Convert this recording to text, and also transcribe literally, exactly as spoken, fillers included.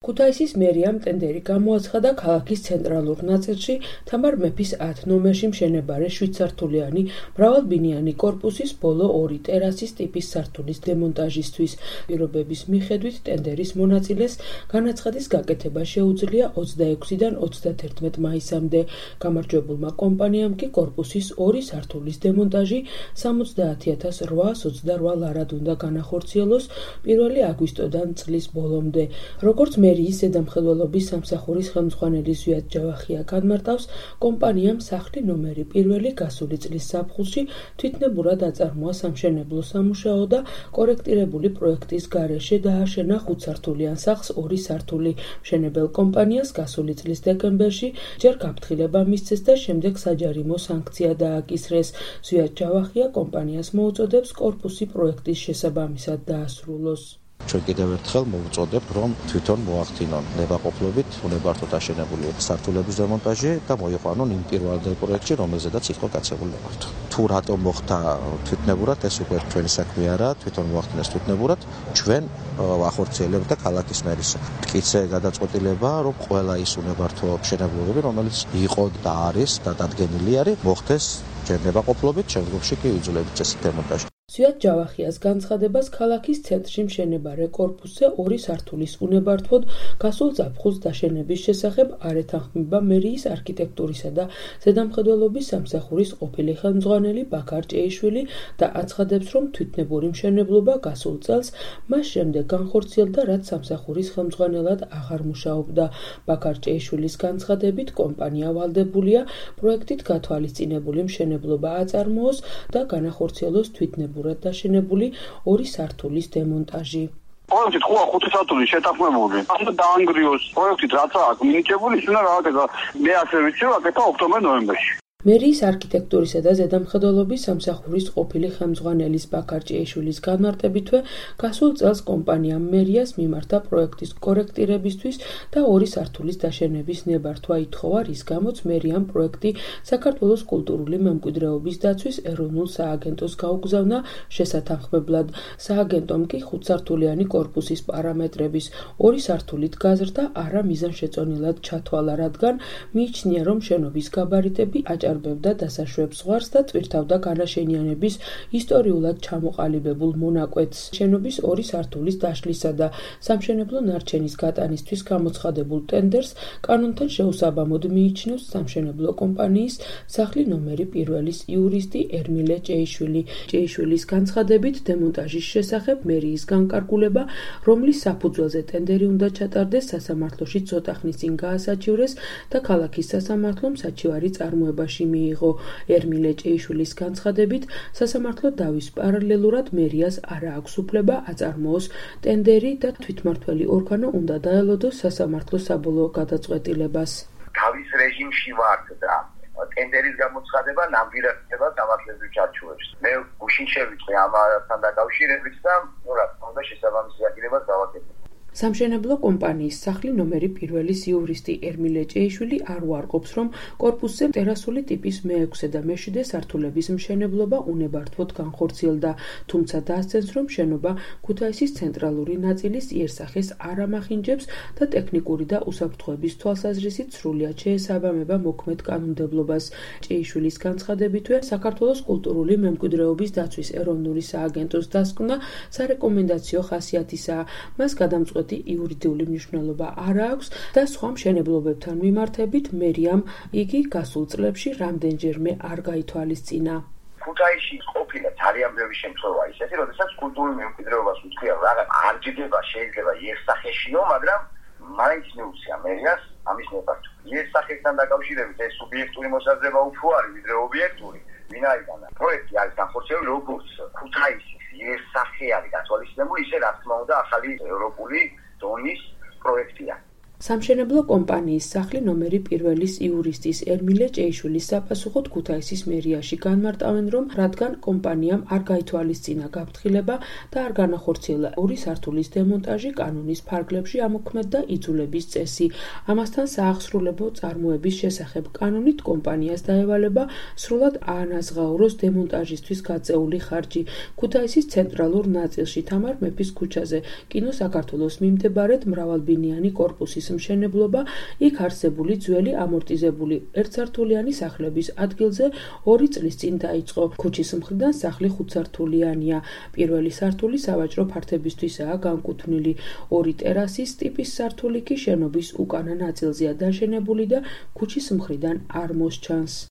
ქუთაისის მერიამ ტენდერი გამოაცხადა ქალაქის ცენტრალურ ნაწილში თამარ მეფის ათ ნომერში მშენებარე შვიდსართულიანი მრავალბინიანი კორპუსის ბოლო ორი ტერასის ტიპის სართულის დემონტაჟისთვის. პირობების მიხედვით ტენდერის მონაწილეს განაცხადის გაკეთება შეუძლია ოცდაექვსიდან ოცდათერთმეტ მაისამდე. გამარჯვებულმა კომპანიამ კი კორპუსის ორი სართულის დემონტაჟი სამოცდაათი ათას რვაას ოცდარვა ლარად უნდა განახორციელოს პირველი აგვისტოდან წლის ბოლომდე. როგორც მერიის ზედამხედველობის სამსახურის ხელმძღვანელი ზვიად ჯავახია განმარტავს, კომპანიამ სახლი ნომერი პირველი გასული წლის ზაფხულში თვითნებურად აწარმოა სამშენებლო სამუშაო და კორექტირებული პროექტის გარეშე დააშენა ხუთსართულიან სახლს ორი სართული. მშენებელ კომპანიას გასული წლის დეკემბერში ჯერ გაფრთხილება მისცეს და შემდეგ საჯარიმო სანქცია დააკისრეს. ზვიად ჯავახია კომპანიას მოუწოდებს კორპუსი პროექტის შესაბამისად დაასრულოს. ჩვენ კიდევ ერთხელ მოვუწოდებ, რომ თვითონ მოახდინონ ნებაყოფლობით უნებართვოდ აშენებული სართულების დემონტაჟი და მოიყვანონ იმ პირველ პროექტში, რომელზედაც იყო გაცემული ნებართვა. თუ რატომ მოხდა თვითნებურად, ეს უკვე ჩვენი საქმე არა, თვითონ მოახდინეს თვითნებურად, ჩვენ ვახორციელებთ და ქალაქის მერის მტკიცე გადაწყვეტილება, რომ ყველა ის უნებართვო მშენებლობები, რომელიც იყო და არის და დადგენილი არის, მოხდეს ჯერ ნებაყოფლობით, შემდგომში კი იძულებით წესით დემონტაჟი. ზვიად ჯავახიას განცხადებას ქალაქის ცენტრში მშენებარე კორპუსზე ორი სართულის უნებართვოდ გასულ ზაფხულს დაშენების შესახებ არ ეთანხმება მერიის არქიტექტურისა და ზედამხედველობის სამსახურის ყოფილი ხელმძღვანელი ბაქარ ჭეიშვილი და აცხადებს, რომ თვითნებური მშენებლობა გასულ წელს მას შემდეგ განხორციელდა, რაც სამსახურის ხელმძღვანელად აღარ მუშაობდა. ბაქარ ჭეიშვილის განცხადებით, კომპანია ვალდებულია პროექტით გათვალისწინებული მშენებლობა აწარმოოს და განახორციელოს თვითნებურად დაშენებული ორი სართულის დემონტაჟი. პროექტით ხო ხუთი სართული შეთანხმებული. ამ დაანგრიოს პროექტით რაც აქვს მინიჭებული, ის უნდა გააკეთა. მე ასე ვიცი, რომ აკეთა ოქტომბერ-ნოემბერში. მერიის არქიტექტურისა და ზედამხედველობის სამსახურის ყოფილი ხელმძღვანელის ბაქარ ჭეიშვილის განმარტებითვე, გასულ წელს კომპანიამ მერიას მიმართა პროექტის კორექტირებისთვის და ორი სართულის დაშენების ნებართვა ითხოვა, რის გამოც მერიამ პროექტი საქართველოს კულტურული მემკვიდრეობის დაცვის ეროვნულ სააგენტოს გაუგზავნა შესათანხმებლად. სააგენტომ კი ხუთსართულიანი კორპუსის პარამეტრების ორი სართულით გაზრდა არა მიზანშეწონილად ჩათვალა, რადგან მიიჩნია, რომ შენობის გაბარიტები აჭარბებდა დასაშვებს ზღვარს და ტვირთავდა განაშენიანების ისტორიულად ჩამოყალიბებულ მონაკვეთს. შენობის ორი სართულის დაშლისა და სამშენებლო ნარჩენის გატანისთვის გამოცხადებულ ტენდერს კანონთან შეუსაბამოდ მიიჩნევს სამშენებლო კომპანიის სახლი ნომერი პირველის იურისტი ერმილე ჭეიშვილი. ჭეიშვილის განცხადებით, დემონტაჟის შესახებ მერიის განკარგულება, რომლის საფუძველზე ტენდერი უნდა ჩატარდეს, სასამართლოში ცოტა ხნის წინ გაასაჩივრეს და ქალაქის სასამართლომ საჩივარი წარმოებაში მიიღო. ერმილე ჭეიშვილის განცხადებით, სასამართლო დავის პარალელურად მერიას არ აქვს უფლება აწარმოოს ტენდერი და თვითმმართველი ორგანო უნდა დაელოდოს სასამართლოს საბოლოო გადაწყვეტილებას. დავის რეჟიმში ვართ და ტენდერის გამოცხადება ნამდვილად ხდება სამართლებრივ ჩარჩოებს. მე გუშინ შევიწვი ამასთან დაკავშირებით და ნუ რა თქმა უნდა შესაბამისი აგირებას დავაკეთებ. სამშენებლო კომპანიის სახლი ნომერი პირველის იურისტი ერმილე ჭეიშვილი არ უარყოფს, რომ კორპუსზე ტერასული ტიპის მეექვსე და მეშვიდე სართულების მშენებლობა უნებართვოდ განხორციელდა, თუმცა დაასცენს, რომ შენობა ქუთაისის ცენტრალური ნაწილის იერსახეს არ ამახინჯებს და ტექნიკური და უსაფრთხოების თვალსაზრისით სრულიად შეესაბამება მოქმედ კანონმდებლობას. ჭეიშვილის განცხადებითვე, საქართველოს კულტურული მემკვიდრეობის დაცვის ეროვნული სააგენტოს დასკვნა სარეკომენდაციო ხასიათისაა. მას გადამწყვეტი იურიდიული მნიშვნელობა არ აქვს და სხვა მშენებლობებთან მიმართებით მერიამ იგი გასულ წლებში რამდენჯერმე არ გაითვალისწინა. ქუთაისში ყოფილა ძალიან ბევრი შემთხვევა ისეთი, როდესაც კულტურული მემკვიდრეობას უთქვია რაღაც არ ჯდება, შეიძლება იერსახეშიო, მაგრამ მაინც მიუცია მერიას ამის ნებართვა. იერსახესთან დაკავშირებით ეს სუბიექტური მოსაზრება უფრო არის, ვიდრე ობიექტური. ვინაიდან პროექტი არის განხორციელებული როგორც ქუთაისის იერსახე არის გათვალისწინებული, ისე რა თქმა უნდა ახალი ევროპული დონის პროექტია. სამშენებლო კომპანიის სახლი ნომერი პირველის იურისტის ერმილე ჭეიშვილის საპასუხოდ ქუთაისის მერიაში განმარტავენ, რომ რადგან კომპანიამ არ გაითვალისწინა გაფრთხილება და არ განახორციელა ორი სართულის დემონტაჟი, კანონის ფარგლებში ამოქმედდა იძულების წესი. ამასთან საახსრულებო წარმოების შესახებ კანონით კომპანიას დაევალება სრულად აანაზღაუროს დემონტაჟისთვის გაწეული ხარჯი. ქუთაისის ცენტრალურ ნაწილში თამარ მეფის ქუჩაზე კინო საქართველოს მიმდებარედ მრავალბინიანი კორპუსის მშენებლობა, იქ არსებული ძველი ამორტიზებული ერთსართულიანი სახლების ადგილზე ორი წლის წინ დაიწყო. ქუჩის მხრიდან სახლი ხუთსართულიანია. პირველი სართული სავაჭრო ფართებისთვისაა განკუთვნილი. ორი ტერასის ტიპის სართული კი შენობის უკანა ნაწილზეა დაშენებული და ქუჩის მხრიდან არ მოსჩანს.